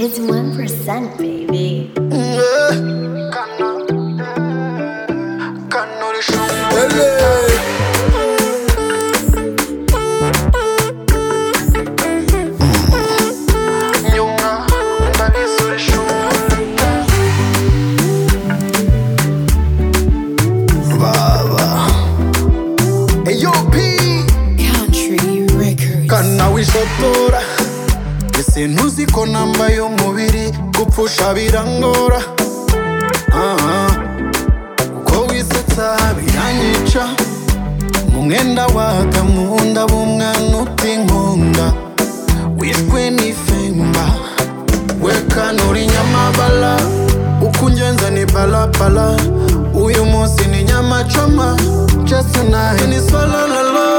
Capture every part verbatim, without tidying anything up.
It's one percent, baby. Kana wishotora ese ntuzi ko nambaye umubiri gupfusha birangora uko wisetsa biranyica mu mwenda watamunda bumwana utinkunda wishwe n'ifemba wekanura inyamabala uko ungenza ni balabala uyu munsi ni nyamacoma just tonight ni solololo.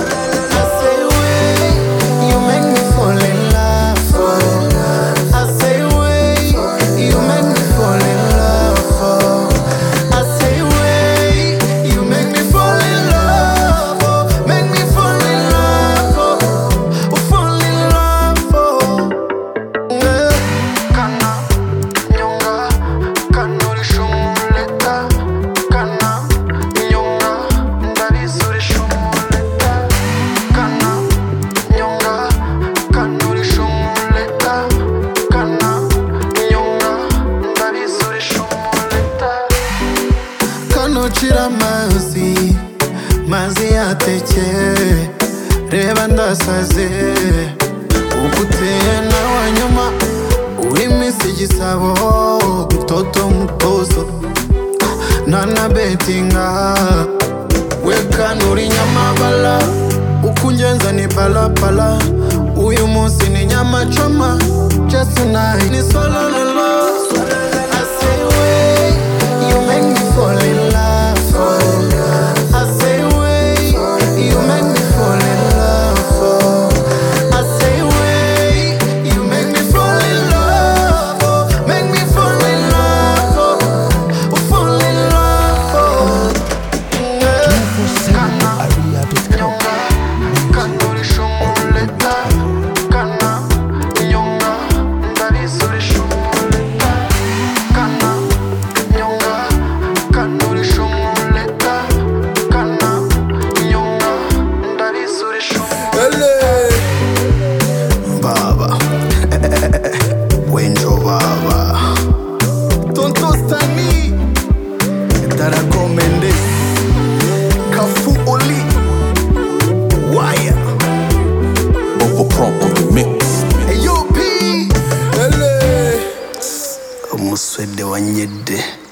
Chira mazi, mazi yateke, reba ndasaze, ukuteye na wanyuma, urimisi gisabo, mtoto mtozo, nana betinga, wekanura inyamabala, ukungenza ni balabala, uyu munsi ni nyamacoma, just tonight ni solololo. Baba, Wenjo Baba, Tonto Stani, Darako Mendes, Kafu Oli, Wire, Bobo Pro on the mix. Hey yo P, Ele, Umuswede Wanyede.